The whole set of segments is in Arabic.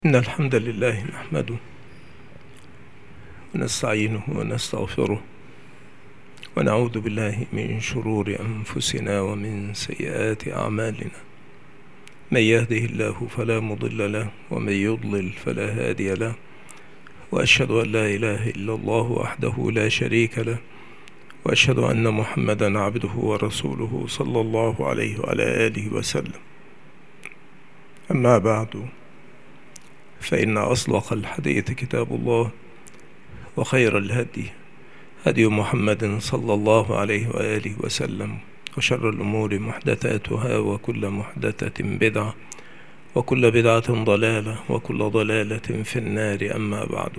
إن الحمد لله نحمده ونستعينه ونستغفره ونعوذ بالله من شرور أنفسنا ومن سيئات أعمالنا. من يهده الله فلا مضل له ومن يضلل فلا هادي له، وأشهد أن لا إله إلا الله وحده لا شريك له، وأشهد أن محمدا عبده ورسوله صلى الله عليه وعلى آله وسلم. أما بعد، فإن أصدق الحديث كتاب الله، وخير الهدي هدي محمد صلى الله عليه وآله وسلم، وشر الأمور محدثاتها، وكل محدثة بدعة، وكل بدعة ضلالة، وكل ضلالة في النار. أما بعد،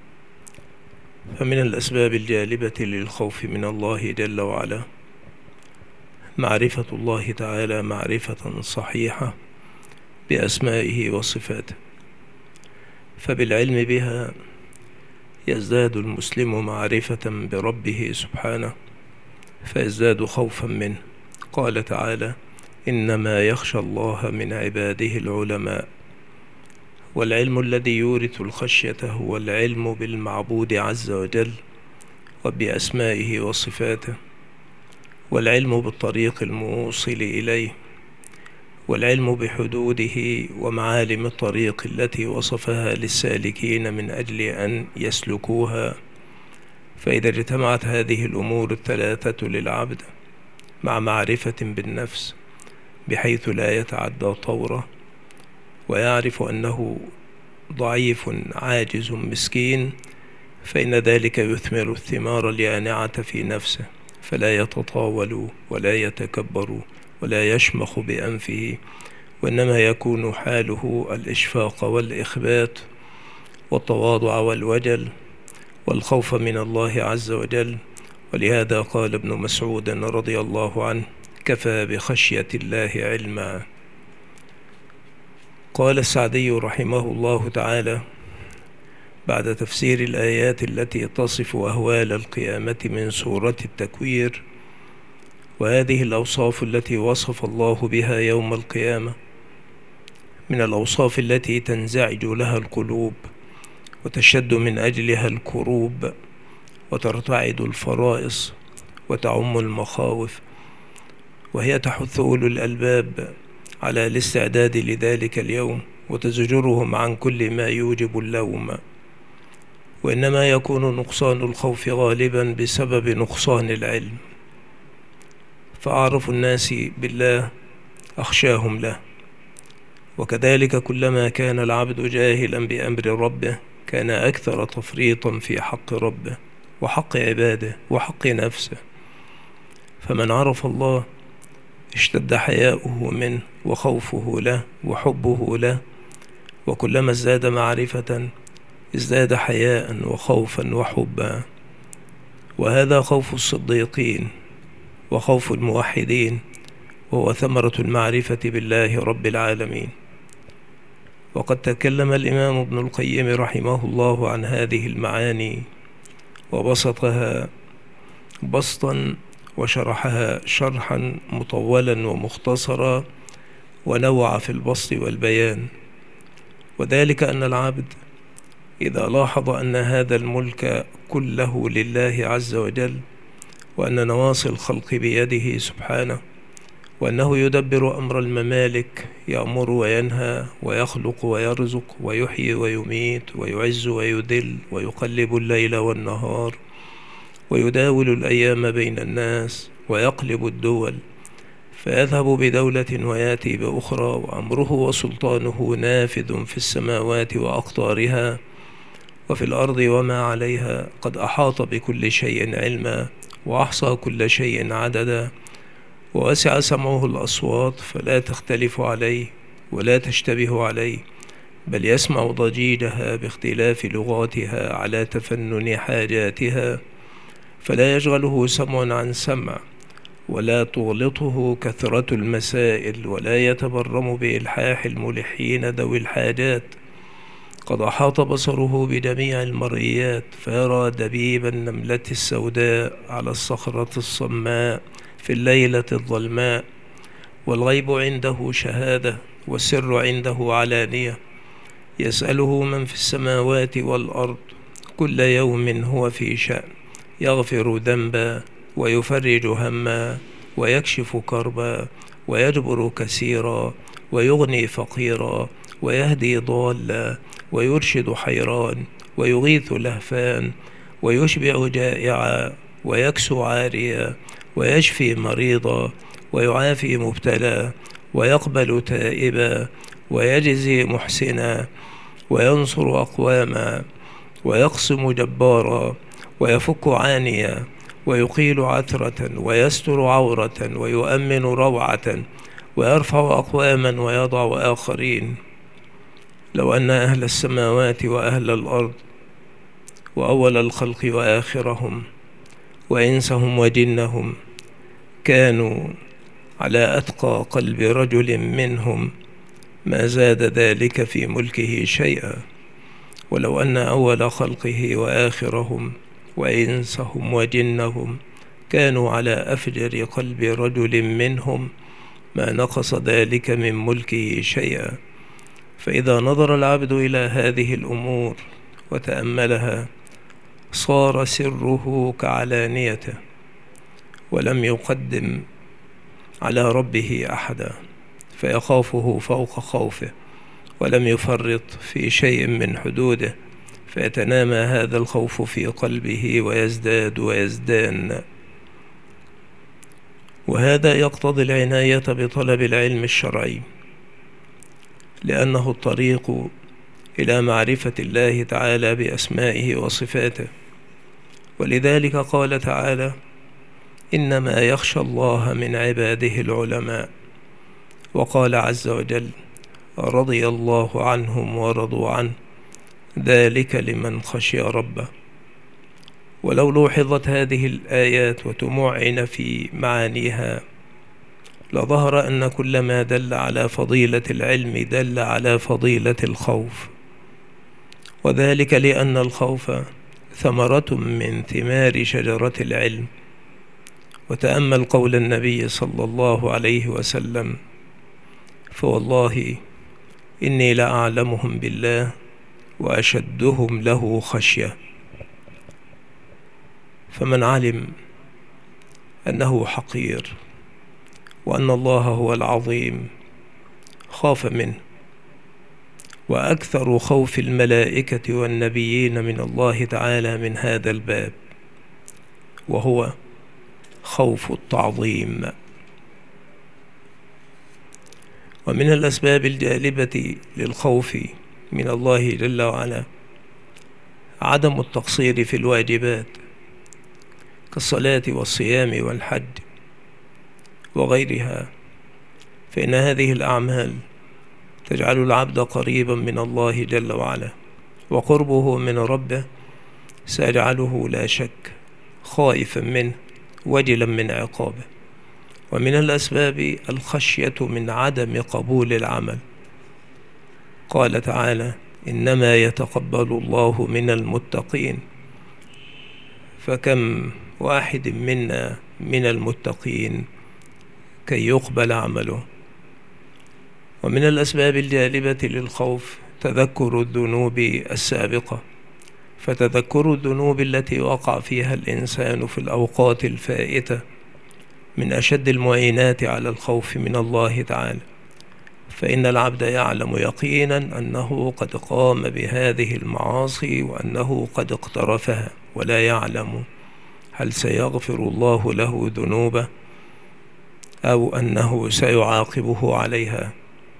فمن الأسباب الجالبة للخوف من الله جل وعلا معرفة الله تعالى معرفة صحيحة بأسمائه وصفاته، فبالعلم بها يزداد المسلم معرفة بربه سبحانه، فيزداد خوفا منه. قال تعالى: إنما يخشى الله من عباده العلماء. والعلم الذي يورث الخشية هو العلم بالمعبود عز وجل وبأسمائه وصفاته، والعلم بالطريق الموصل إليه، والعلم بحدوده ومعالم الطريق التي وصفها للسالكين من أجل أن يسلكوها. فإذا اجتمعت هذه الأمور الثلاثة للعبد مع معرفة بالنفس بحيث لا يتعدى طوره، ويعرف أنه ضعيف عاجز مسكين، فإن ذلك يثمر الثمار اليانعة في نفسه، فلا يتطاول ولا يتكبر ولا يشمخ بأنفه، وإنما يكون حاله الإشفاق والإخبات والتواضع والوجل والخوف من الله عز وجل. ولهذا قال ابن مسعود رضي الله عنه: كفى بخشية الله علما. قال السعدي رحمه الله تعالى بعد تفسير الآيات التي تصف أهوال القيامة من سورة التكوير: وهذه الأوصاف التي وصف الله بها يوم القيامة من الأوصاف التي تنزعج لها القلوب وتشد من أجلها الكروب وترتعد الفرائص وتعم المخاوف، وهي تحث أولو الألباب على الاستعداد لذلك اليوم وتزجرهم عن كل ما يوجب اللوم. وإنما يكون نقصان الخوف غالبا بسبب نقصان العلم، فأعرف الناس بالله أخشاهم له. وكذلك كلما كان العبد جاهلا بأمر ربه كان أكثر تفريطا في حق ربه وحق عباده وحق نفسه. فمن عرف الله اشتد حياؤه منه وخوفه له وحبه له، وكلما ازداد معرفة ازداد حياء وخوفا وحبا. وهذا خوف الصديقين وخوف الموحدين، وهو ثمرة المعرفة بالله رب العالمين. وقد تكلم الإمام ابن القيم رحمه الله عن هذه المعاني وبسطها بسطا وشرحها شرحا مطولا ومختصرا، ونوع في البسط والبيان. وذلك أن العبد إذا لاحظ أن هذا الملك كله لله عز وجل، وأن نواصي الخلق بيده سبحانه، وأنه يدبر أمر الممالك، يأمر وينهى ويخلق ويرزق ويحيي ويميت ويعز ويذل ويقلب الليل والنهار ويداول الأيام بين الناس ويقلب الدول، فيذهب بدولة ويأتي بأخرى، وأمره وسلطانه نافذ في السماوات وأقطارها وفي الأرض وما عليها، قد أحاط بكل شيء علما وأحصى كل شيء عددا، ووسع سمعه الأصوات فلا تختلف عليه ولا تشتبه عليه، بل يسمع ضجيجها باختلاف لغاتها على تفنن حاجاتها، فلا يشغله سمع عن سمع، ولا تغلطه كثرة المسائل، ولا يتبرم بإلحاح الملحين ذوي الحاجات. قد أحاط بصره بجميع المرئيات، فيرى دبيب النملة السوداء على الصخرة الصماء في الليلة الظلماء. والغيب عنده شهادة، والسر عنده علانية، يسأله من في السماوات والأرض كل يوم هو في شأن، يغفر ذنبا ويفرج هما ويكشف كربا ويجبر كثيرا ويغني فقيرا ويهدي ضالا ويرشد حيران ويغيث لهفان ويشبع جائعا ويكسو عاريا ويشفي مريضا ويعافي مبتلى ويقبل تائبا ويجزي محسنا وينصر أقواما ويقسم جبارا ويفك عانيا ويقيل عثرة ويستر عورة ويؤمن روعة ويرفع أقواما ويضع آخرين. لو أن أهل السماوات وأهل الأرض وأول الخلق وآخرهم وإنسهم وجنهم كانوا على أتقى قلب رجل منهم ما زاد ذلك في ملكه شيئا. ولو أن أول خلقه وآخرهم وإنسهم وجنهم كانوا على أفجر قلب رجل منهم ما نقص ذلك من ملكه شيئا. فإذا نظر العبد إلى هذه الأمور وتأملها صار سره كعلانيته، ولم يقدم على ربه أحدا، فيخافه فوق خوفه، ولم يفرط في شيء من حدوده، فيتنامى هذا الخوف في قلبه ويزداد ويزدان. وهذا يقتضي العناية بطلب العلم الشرعي، لأنه الطريق إلى معرفة الله تعالى بأسمائه وصفاته. ولذلك قال تعالى: إنما يخشى الله من عباده العلماء. وقال عز وجل: رضي الله عنهم ورضوا عنه ذلك لمن خشي ربه. ولو لوحظت هذه الآيات وتمعن في معانيها لظهر أن كل ما دل على فضيلة العلم دل على فضيلة الخوف، وذلك لأن الخوف ثمرة من ثمار شجرة العلم. وتأمل قول النبي صلى الله عليه وسلم: فوالله إني لأعلمهم بالله وأشدهم له خشية. فمن علم أنه حقير وأن الله هو العظيم خاف منه. وأكثر خوف الملائكة والنبيين من الله تعالى من هذا الباب، وهو خوف التعظيم. ومن الأسباب الجالبة للخوف من الله جل وعلا عدم التقصير في الواجبات كالصلاة والصيام والحج وغيرها، فإن هذه الأعمال تجعل العبد قريبا من الله جل وعلا، وقربه من ربه سيجعله لا شك خائفا منه وجلا من عقابه. ومن الأسباب الخشية من عدم قبول العمل. قال تعالى: إنما يتقبل الله من المتقين. فكم واحد منا من المتقين كي يقبل عمله. ومن الأسباب الجالبة للخوف تذكر الذنوب السابقة، فتذكر الذنوب التي وقع فيها الإنسان في الأوقات الفائتة من أشد المعينات على الخوف من الله تعالى. فإن العبد يعلم يقينا أنه قد قام بهذه المعاصي وأنه قد اقترفها، ولا يعلم هل سيغفر الله له ذنوبه أو أنه سيعاقبه عليها.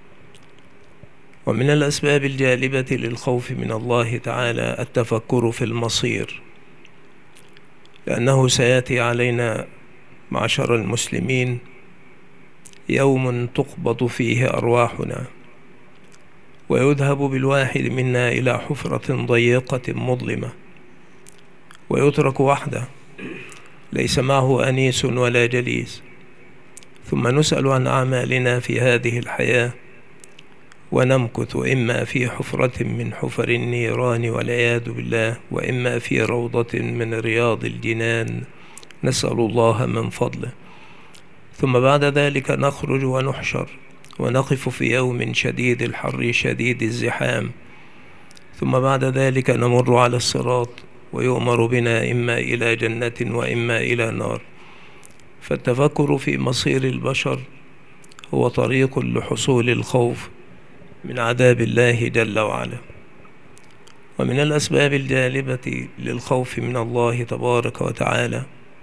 ومن الأسباب الجالبة للخوف من الله تعالى التفكر في المصير، لأنه سيأتي علينا معشر المسلمين يوم تقبض فيه أرواحنا، ويذهب بالواحد منا إلى حفرة ضيقة مظلمة، ويترك وحده ليس معه أنيس ولا جليس. ثم نسأل عن أعمالنا في هذه الحياة، ونمكث إما في حفرة من حفر النيران والعياذ بالله، وإما في روضة من رياض الجنان، نسأل الله من فضله. ثم بعد ذلك نخرج ونحشر ونقف في يوم شديد الحر شديد الزحام، ثم بعد ذلك نمر على الصراط ويؤمر بنا إما إلى جنة وإما إلى نار. فالتفكر في مصير البشر هو طريق لحصول الخوف من عذاب الله جل وعلا. ومن الأسباب الجالبة للخوف من الله تبارك وتعالى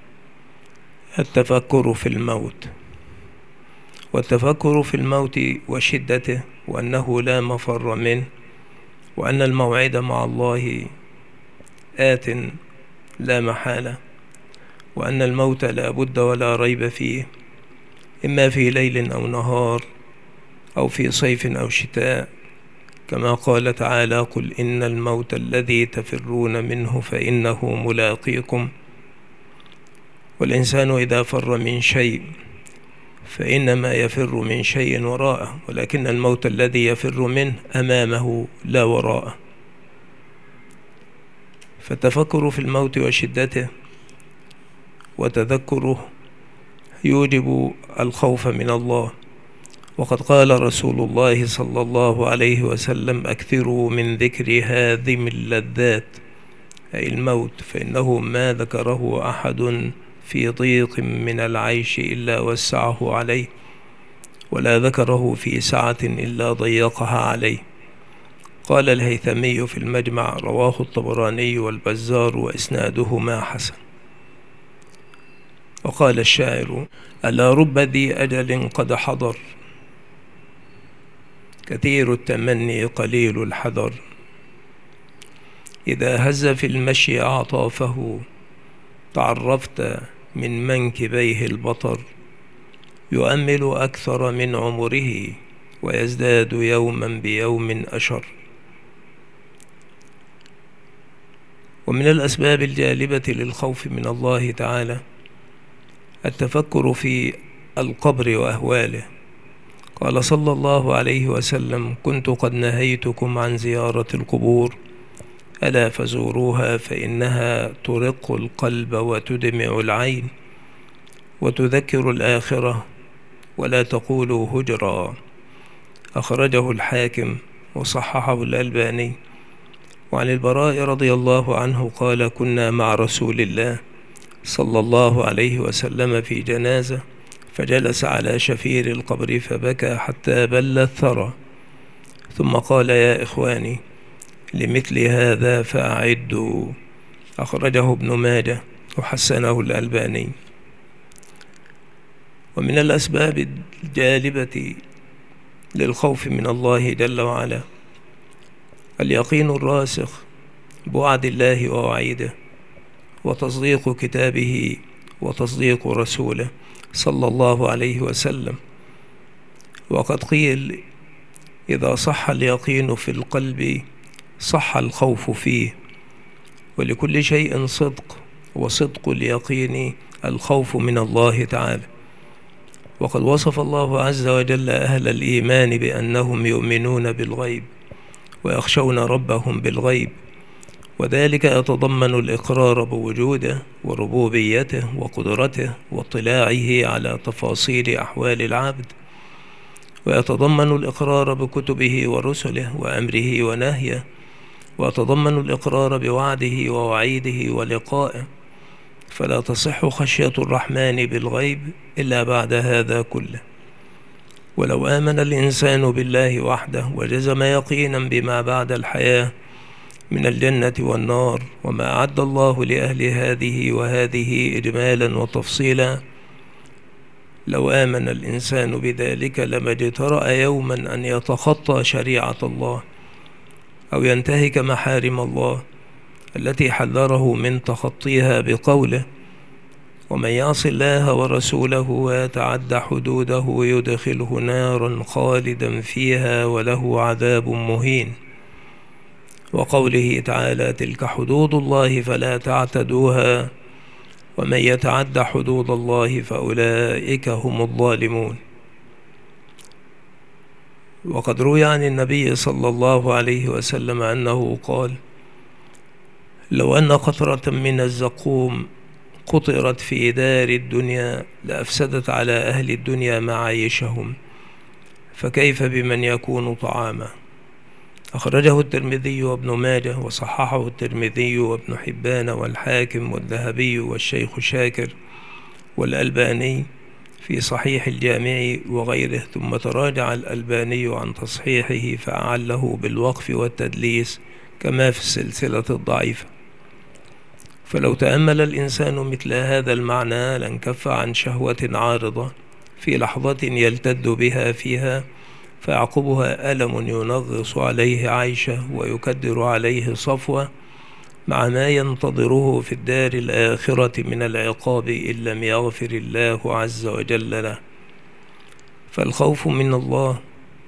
التفكر في الموت، والتفكر في الموت وشدته، وأنه لا مفر منه، وأن الموعد مع الله آت لا محالة، وأن الموت لا بد ولا ريب فيه، إما في ليل أو نهار أو في صيف أو شتاء، كما قال تعالى: قل إن الموت الذي تفرون منه فإنه ملاقيكم. والإنسان إذا فر من شيء فإنما يفر من شيء وراءه، ولكن الموت الذي يفر منه أمامه لا وراءه. فالتفكر في الموت وشدته وتذكره يوجب الخوف من الله. وقد قال رسول الله صلى الله عليه وسلم: أكثروا من ذكر هادم اللذات، أي الموت، فإنه ما ذكره أحد في ضيق من العيش إلا وسعه عليه، ولا ذكره في سعة إلا ضيقها عليه. قال الهيثمي في المجمع: رواه الطبراني والبزار وإسنادهما حسن. وقال الشاعر: ألا رب ذي أجل قد حضر، كثير التمني قليل الحذر، إذا هز في المشي أعطافه تعرفت من منكبيه البطر، يؤمل أكثر من عمره ويزداد يوما بيوم أشر. ومن الأسباب الجالبة للخوف من الله تعالى التفكر في القبر وأهواله. قال صلى الله عليه وسلم: كنت قد نهيتكم عن زيارة القبور، ألا فزوروها فإنها ترق القلب وتدمع العين وتذكر الآخرة، ولا تقولوا هجرا. أخرجه الحاكم وصححه الألباني. وعن البراء رضي الله عنه قال: كنا مع رسول الله صلى الله عليه وسلم في جنازة، فجلس على شفير القبر فبكى حتى بل الثرى، ثم قال: يا إخواني، لمثل هذا فأعدوا. أخرجه ابن ماجه وحسنه الألباني. ومن الأسباب الجالبة للخوف من الله جل وعلا اليقين الراسخ بوعد الله ووعيده، وتصديق كتابه وتصديق رسوله صلى الله عليه وسلم. وقد قيل: إذا صح اليقين في القلب صح الخوف فيه. ولكل شيء صدق، وصدق اليقين الخوف من الله تعالى. وقد وصف الله عز وجل أهل الإيمان بأنهم يؤمنون بالغيب ويخشون ربهم بالغيب، وذلك يتضمن الإقرار بوجوده وربوبيته وقدرته واطلاعه على تفاصيل أحوال العبد، ويتضمن الإقرار بكتبه ورسله وأمره ونهيه، ويتضمن الإقرار بوعده ووعيده ولقائه. فلا تصح خشية الرحمن بالغيب إلا بعد هذا كله. ولو آمن الإنسان بالله وحده وجزم يقينا بما بعد الحياة من الجنة والنار وما أعد الله لأهل هذه وهذه إجمالا وتفصيلا، لو آمن الإنسان بذلك لما اجترأ يوما أن يتخطى شريعة الله أو ينتهك محارم الله التي حذره من تخطيها بقوله: ومن يعص الله ورسوله ويتعد حدوده يدخله نارا خالدا فيها وله عذاب مهين. وقوله تعالى: تلك حدود الله فلا تعتدوها ومن يتعد حدود الله فأولئك هم الظالمون. وقد روي عن النبي صلى الله عليه وسلم أنه قال: لو أن قطرة من الزقوم قطرت في دار الدنيا لأفسدت على أهل الدنيا معايشهم، فكيف بمن يكون طعاما. أخرجه الترمذي وابن ماجه وصححه الترمذي وابن حبان والحاكم والذهبي والشيخ شاكر والألباني في صحيح الجامع وغيره، ثم تراجع الألباني عن تصحيحه فأعله بالوقف والتدليس كما في السلسلة الضعيفة. فلو تأمل الإنسان مثل هذا المعنى لانكف عن شهوة عارضة في لحظة يلتد بها فيها فيعقبها ألم ينغص عليه عيشه ويكدر عليه صفوه، مع ما ينتظره في الدار الآخرة من العقاب إن لم يغفر الله عز وجل له. فالخوف من الله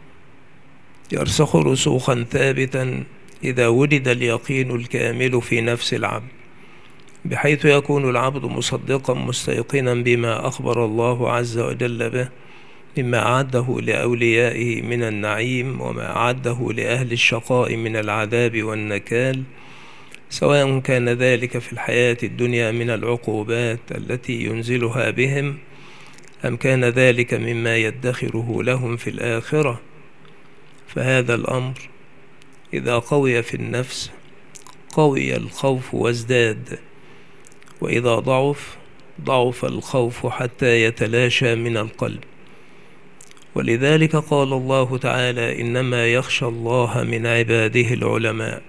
يرسخ رسوخا ثابتا إذا وجد اليقين الكامل في نفس العبد، بحيث يكون العبد مصدقا مستيقنا بما أخبر الله عز وجل به مما أعده لأوليائه من النعيم وما أعده لأهل الشقاء من العذاب والنكال، سواء كان ذلك في الحياة الدنيا من العقوبات التي ينزلها بهم، أم كان ذلك مما يدخره لهم في الآخرة. فهذا الأمر إذا قوي في النفس قوي الخوف وازداد، وإذا ضعف الخوف حتى يتلاشى من القلب. ولذلك قال الله تعالى: إنما يخشى الله من عباده العلماء.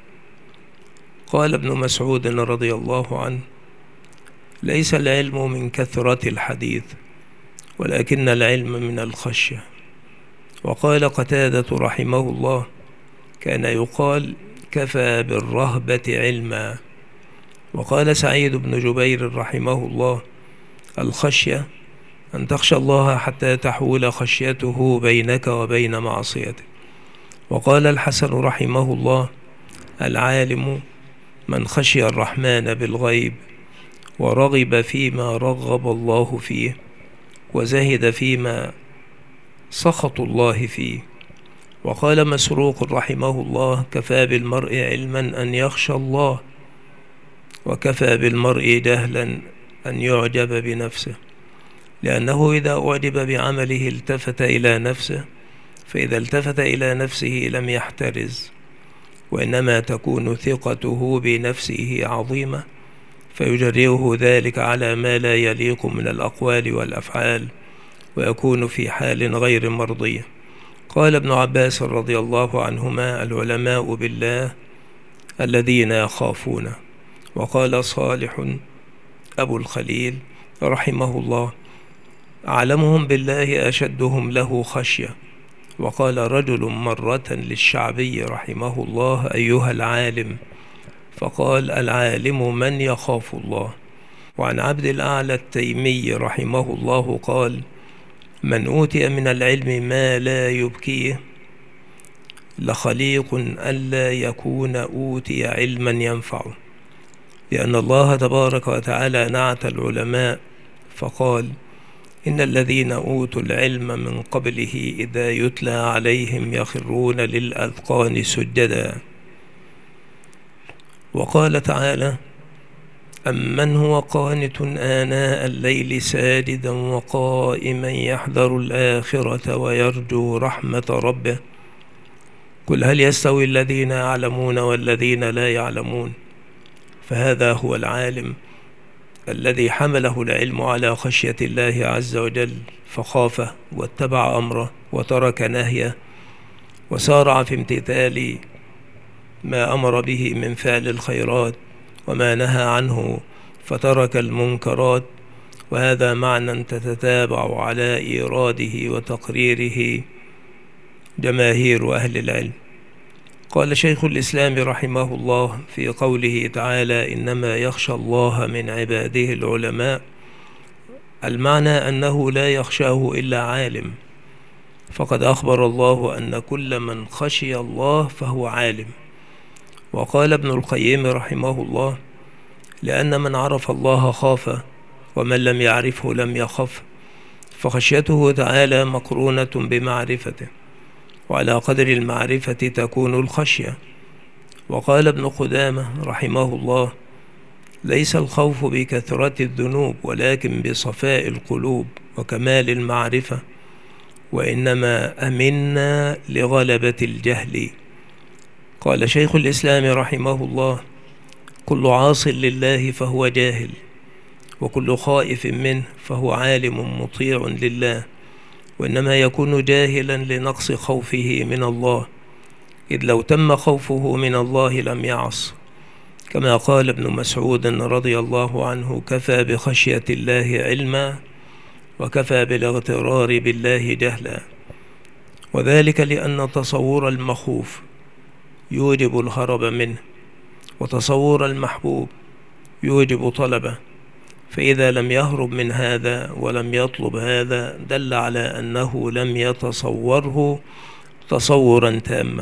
قال ابن مسعود رضي الله عنه: ليس العلم من كثرة الحديث ولكن العلم من الخشية. وقال قتادة رحمه الله: كان يقال كفى بالرهبة علما. وقال سعيد بن جبير رحمه الله: الخشية أن تخشى الله حتى تحول خشيته بينك وبين معصيته. وقال الحسن رحمه الله: العالم من خشي الرحمن بالغيب ورغب فيما رغب الله فيه وزهد فيما سخط الله فيه. وقال مسروق رحمه الله: كفى بالمرء علما أن يخشى الله، وكفى بالمرء جهلا أن يعجب بنفسه، لأنه إذا أعجب بعمله التفت إلى نفسه، فإذا التفت إلى نفسه لم يحترز، وإنما تكون ثقته بنفسه عظيمة فيجريه ذلك على ما لا يليق من الأقوال والأفعال، ويكون في حال غير مرضية. قال ابن عباس رضي الله عنهما: العلماء بالله الذين يخافونه. وقال صالح أبو الخليل رحمه الله: أعلمهم بالله أشدهم له خشية. وقال رجل مرة للشعبي رحمه الله: أيها العالم؟ فقال: العالم من يخاف الله. وعن عبد الأعلى التيمي رحمه الله قال: من أوتي من العلم ما لا يبكيه لخليق ألا يكون أوتي علما ينفعه. لأن الله تبارك وتعالى نعت العلماء فقال: إن الذين أوتوا العلم من قبله إذا يتلى عليهم يخرون للأذقان سجدا. وقال تعالى: أمن هو قانت آناء الليل ساجدا وقائما يحذر الآخرة ويرجو رحمة ربه قل هل يستوي الذين يعلمون والذين لا يعلمون. فهذا هو العالم الذي حمله العلم على خشية الله عز وجل فخافه واتبع أمره وترك نهيه وسارع في امتثال ما أمر به من فعل الخيرات وما نهى عنه فترك المنكرات. وهذا معنى تتتابع على إيراده وتقريره جماهير أهل العلم. قال شيخ الإسلام رحمه الله في قوله تعالى: إنما يخشى الله من عباده العلماء، المعنى أنه لا يخشاه إلا عالم، فقد أخبر الله أن كل من خشي الله فهو عالم. وقال ابن القيم رحمه الله: لأن من عرف الله خاف ومن لم يعرفه لم يخف، فخشيته تعالى مقرونة بمعرفته، وعلى قدر المعرفة تكون الخشية. وقال ابن قدامة رحمه الله: ليس الخوف بكثرة الذنوب ولكن بصفاء القلوب وكمال قال شيخ الإسلام رحمه الله: كل عاص لله فهو جاهل، وكل خائف منه فهو عالم مطيع لله، وإنما يكون جاهلا لنقص خوفه من الله، إذ لو تم خوفه من الله لم يعص، كما قال ابن مسعود رضي الله عنه: كفى بخشية الله علما، وكفى بالاغترار بالله جهلا. وذلك لأن تصور المخوف يوجب الهرب منه، وتصور المحبوب يوجب طلبه، فإذا لم يهرب من هذا ولم يطلب هذا دل على أنه لم يتصوره تصورا تاما.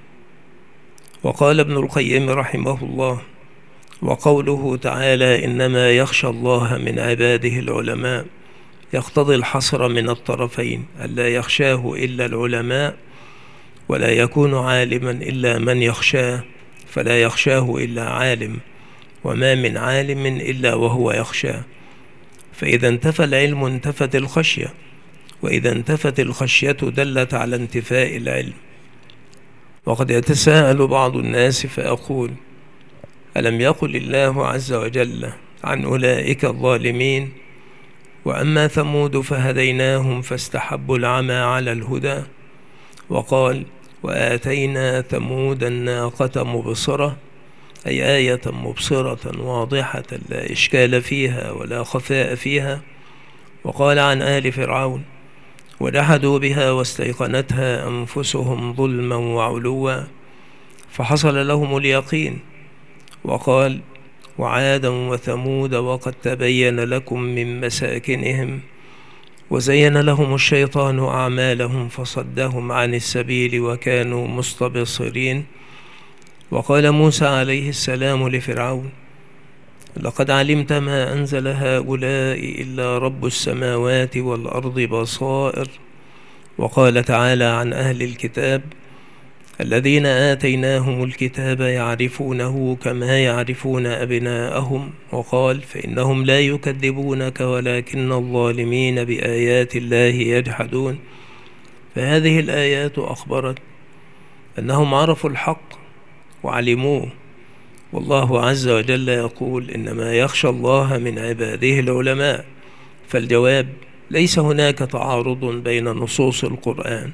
وقال ابن القيم رحمه الله: وقوله تعالى: إنما يخشى الله من عباده العلماء، يقتضي الحصر من الطرفين، ألا يخشاه إلا العلماء، ولا يكون عالما إلا من يخشاه، فلا يخشاه إلا عالم، وما من عالم إلا وهو يخشاه. فإذا انتفى العلم انتفت الخشية، وإذا انتفت الخشية دلت على انتفاء العلم. وقد يتساءل بعض الناس فيقول: ألم يقل الله عز وجل عن أولئك الظالمين: وأما ثمود فهديناهم فاستحبوا العمى على الهدى، وقال: وآتينا ثمود الناقة مبصرة، أي آية مبصرة واضحة لا إشكال فيها ولا خفاء فيها. وقال عن آل فرعون: وجحدوا بها واستيقنتها أنفسهم ظلما وعلوا فحصل لهم اليقين. وقال: وعادا وثمود وقد تبين لكم من مساكنهم وزين لهم الشيطان أعمالهم فصدهم عن السبيل وكانوا مستبصرين. وقال موسى عليه السلام لفرعون: لقد علمت ما أنزل هؤلاء إلا رب السماوات والأرض بصائر. وقال تعالى عن أهل الكتاب: الذين آتيناهم الكتاب يعرفونه كما يعرفون أبناءهم. وقال: فإنهم لا يكذبونك ولكن الظالمين بآيات الله يجحدون. فهذه الآيات أخبرت أنهم عرفوا الحق وعلموه، والله عز وجل يقول: إنما يخشى الله من عباده العلماء. فالجواب: ليس هناك تعارض بين نصوص القرآن،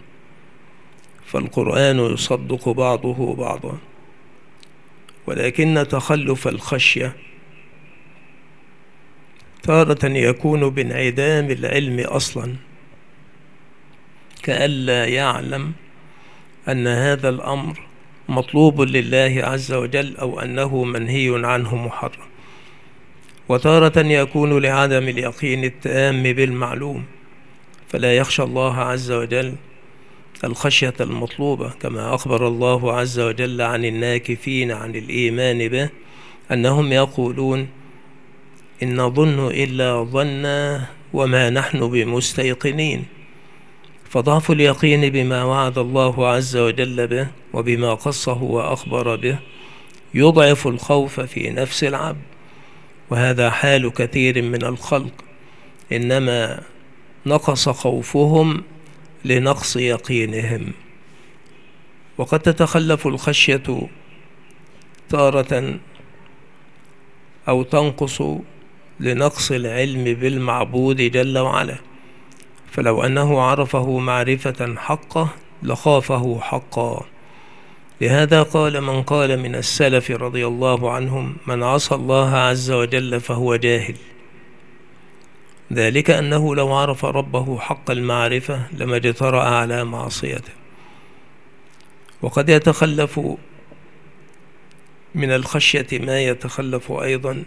فالقرآن يصدق بعضه بعضا، ولكن تخلف الخشية تارة يكون بانعدام العلم أصلا، كألا يعلم أن هذا الأمر مطلوب لله عز وجل أو أنه منهي عنه محرم. وتارة يكون لعدم اليقين التام بالمعلوم، فلا يخشى الله عز وجل الخشية المطلوبة، كما أخبر الله عز وجل عن الناكثين عن الإيمان به أنهم يقولون: إن نظن إلا ظنا وما نحن بمستيقنين. فضعف اليقين بما وعد الله عز وجل به وبما قصه وأخبر به يضعف الخوف في نفس العبد، وهذا حال كثير من الخلق، إنما نقص خوفهم لنقص يقينهم. وقد تتخلف الخشية تارة أو تنقص لنقص العلم بالمعبود جل وعلا، فلو أنه عرفه معرفة حقه لخافه حقا. لهذا قال من قال من السلف رضي الله عنهم: من عصى الله عز وجل فهو جاهل، ذلك أنه لو عرف ربه حق المعرفة لما اجترأ على معصيته. وقد يتخلف من الخشية ما يتخلف أيضا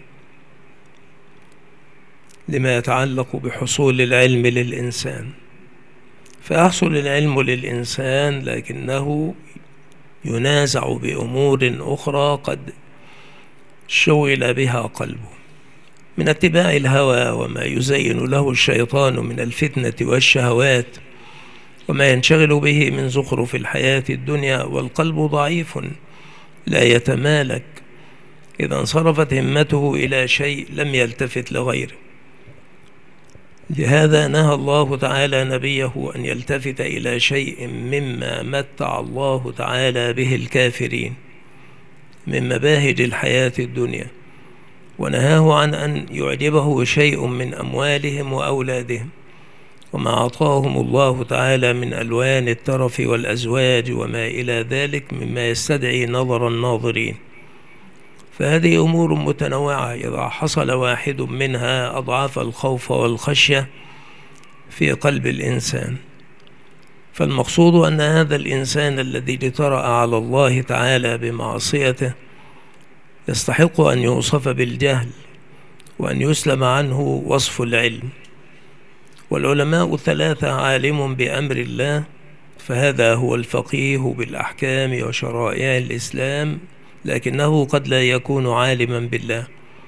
لما يتعلق بحصول العلم للإنسان، فيحصل العلم للإنسان لكنه ينازع بأمور أخرى قد شغل بها قلبه من اتباع الهوى وما يزين له الشيطان من الفتنة والشهوات وما ينشغل به من زخرف الحياة الدنيا، والقلب ضعيف لا يتمالك، إذا انصرفت همته إلى شيء لم يلتفت لغيره. لهذا نهى الله تعالى نبيه أن يلتفت إلى شيء مما متع الله تعالى به الكافرين من مباهج الحياة الدنيا، ونهاه عن أن يعجبه شيء من أموالهم وأولادهم وما أعطاهم الله تعالى من ألوان الترف والأزواج وما إلى ذلك مما يستدعي نظر الناظرين. فهذه أمور متنوعة إذا حصل واحد منها أضعاف الخوف والخشية في قلب الإنسان. فالمقصود أن هذا الإنسان الذي اجترأ على الله تعالى بمعصيته يستحق أن يوصف بالجهل وأن يسلم عنه وصف العلم. والعلماء ثلاثة: عالم بأمر الله، فهذا هو الفقيه بالأحكام وشرائع الإسلام، لكنه قد لا يكون عالما بالله.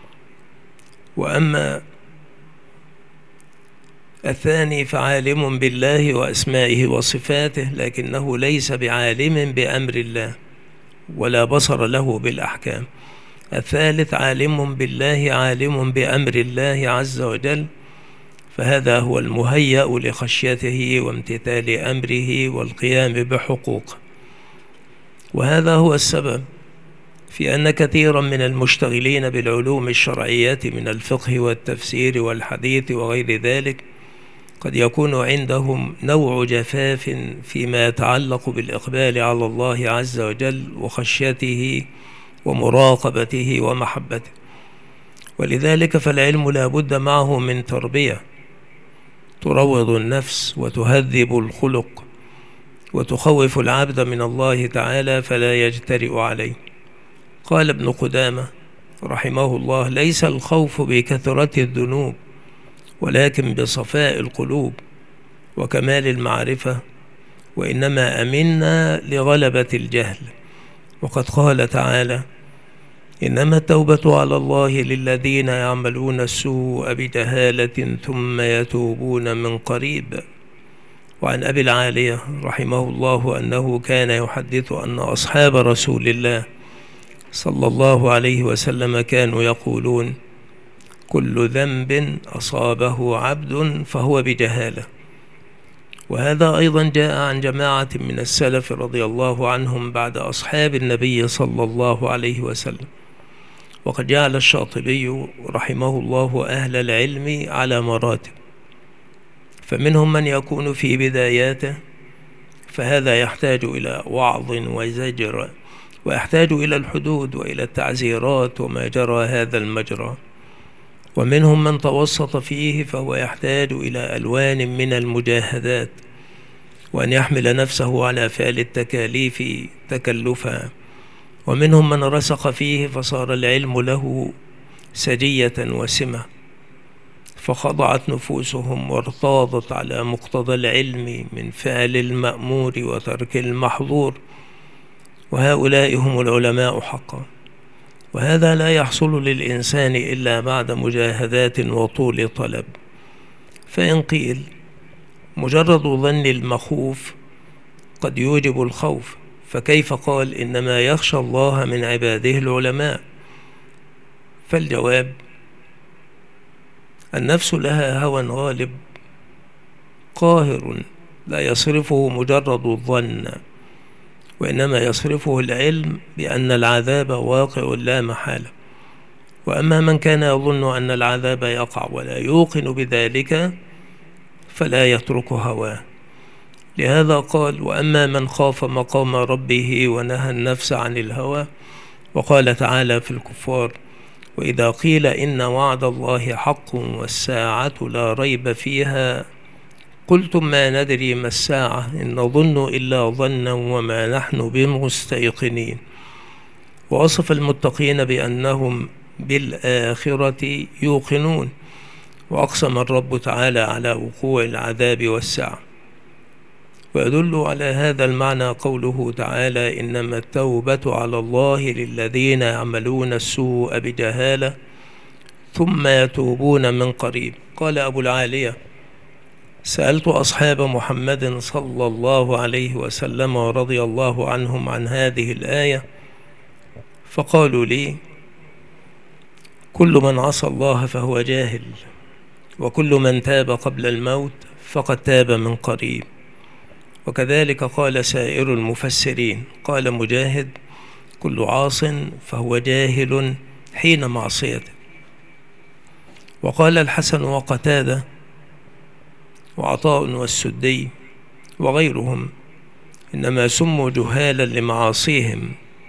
وأما الثاني فعالم بالله وأسمائه وصفاته، لكنه ليس بعالم بأمر الله ولا بصر له بالأحكام. الثالث عالم بالله عالم بأمر الله عز وجل، فهذا هو المهيأ لخشيته وامتثال أمره والقيام بحقوقه. وهذا هو السبب في أن كثيرا من المشتغلين بالعلوم الشرعية من الفقه والتفسير والحديث وغير ذلك قد يكون عندهم نوع جفاف فيما يتعلق بالإقبال على الله عز وجل وخشيته ومراقبته ومحبته. ولذلك فالعلم لا بد معه من تربية تروض النفس وتهذب الخلق وتخوف العبد من الله تعالى فلا يجترئ عليه. قال ابن قدامة رحمه الله: ليس الخوف بكثرة الذنوب ولكن بصفاء القلوب وكمال المعرفة، وإنما أمنا لغلبة الجهل. وقد قال تعالى: إنما التوبة على الله للذين يعملون السوء بجهالة ثم يتوبون من قريب. وعن أبي العالية رحمه الله أنه كان يحدث أن أصحاب رسول الله صلى الله عليه وسلم كانوا يقولون: كل ذنب أصابه عبد فهو بجهالة. وهذا أيضا جاء عن جماعة من السلف رضي الله عنهم بعد أصحاب النبي صلى الله عليه وسلم. وقد جعل الشاطبي رحمه الله أهل العلم على مراتب، فمنهم من يكون في بداياته فهذا يحتاج إلى وعظ وزجر، ويحتاج إلى الحدود وإلى التعزيرات وما جرى هذا المجرى. ومنهم من توسط فيه فهو يحتاج إلى ألوان من المجاهدات، وأن يحمل نفسه على فعل التكاليف تكلفا. ومنهم من رسخ فيه فصار العلم له سجية وسمة، فخضعت نفوسهم وارتاضت على مقتضى العلم من فعل المأمور وترك المحظور، وهؤلاء هم العلماء حقا. وهذا لا يحصل للإنسان إلا بعد مجاهدات وطول طلب. فإن قيل مجرد ظن المخوف قد يوجب الخوف، فكيف قال إنما يخشى الله من عباده العلماء؟ فالجواب: النفس لها هوى غالب قاهر لا يصرفه مجرد الظن، وإنما يصرفه العلم بأن العذاب واقع لا محالة. وأما من كان يظن أن العذاب يقع ولا يوقن بذلك فلا يترك هواه. لهذا قال: وأما من خاف مقام ربه ونهى النفس عن الهوى. وقال تعالى في الكفار: وإذا قيل إن وعد الله حق والساعة لا ريب فيها قلتم ما ندري ما الساعة إن نظن إلا ظنا وما نحن بمستيقنين. ووصف المتقين بأنهم بالآخرة يوقنون، وأقسم الرب تعالى على وقوع العذاب والساعة. ويدل على هذا المعنى قوله تعالى: إنما التوبة على الله للذين يعملون السوء بجهالة ثم يتوبون من قريب. قال أبو العالية: سألت أصحاب محمد صلى الله عليه وسلم ورضي الله عنهم عن هذه الآية، فقالوا لي: كل من عصى الله فهو جاهل، وكل من تاب قبل الموت فقد تاب من قريب. وكذلك قال سائر المفسرين. قال مجاهد: كل عاص فهو جاهل حين معصيته. وقال الحسن وقتادة وعطاء والسدي وغيرهم: إنما سموا جهالا لمعاصيهم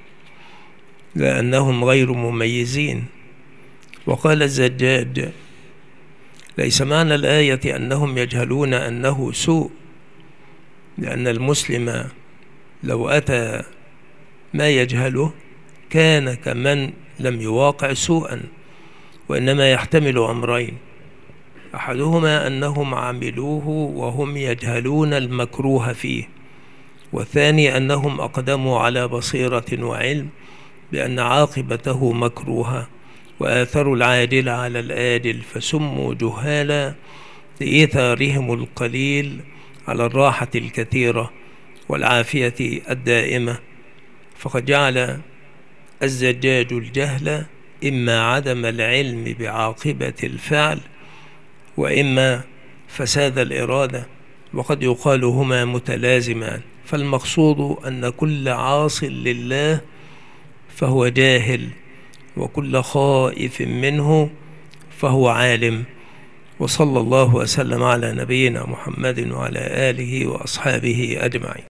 لأنهم غير مميزين. وقال الزجاج: ليس معنى الآية أنهم يجهلون أنه سوء، لأن المسلم لو أتى ما يجهله كان كمن لم يواقع سوءا، وإنما يحتمل أمرين: أحدهما أنهم عملوه وهم يجهلون المكروه فيه، والثاني أنهم أقدموا على بصيرة وعلم بأن عاقبته مكروهة وآثروا العاجل على الآجل، فسموا جهالا لإيثارهم القليل على الراحة الكثيرة والعافية الدائمة. فقد جعل الزجاج الجهل إما عدم العلم بعاقبة الفعل وإما فساد الإرادة، وقد يقال هما متلازمان. فالمقصود أن كل عاص لله فهو جاهل، وكل خائف منه فهو عالم. وصلى الله وسلم على نبينا محمد وعلى آله وأصحابه أجمعين.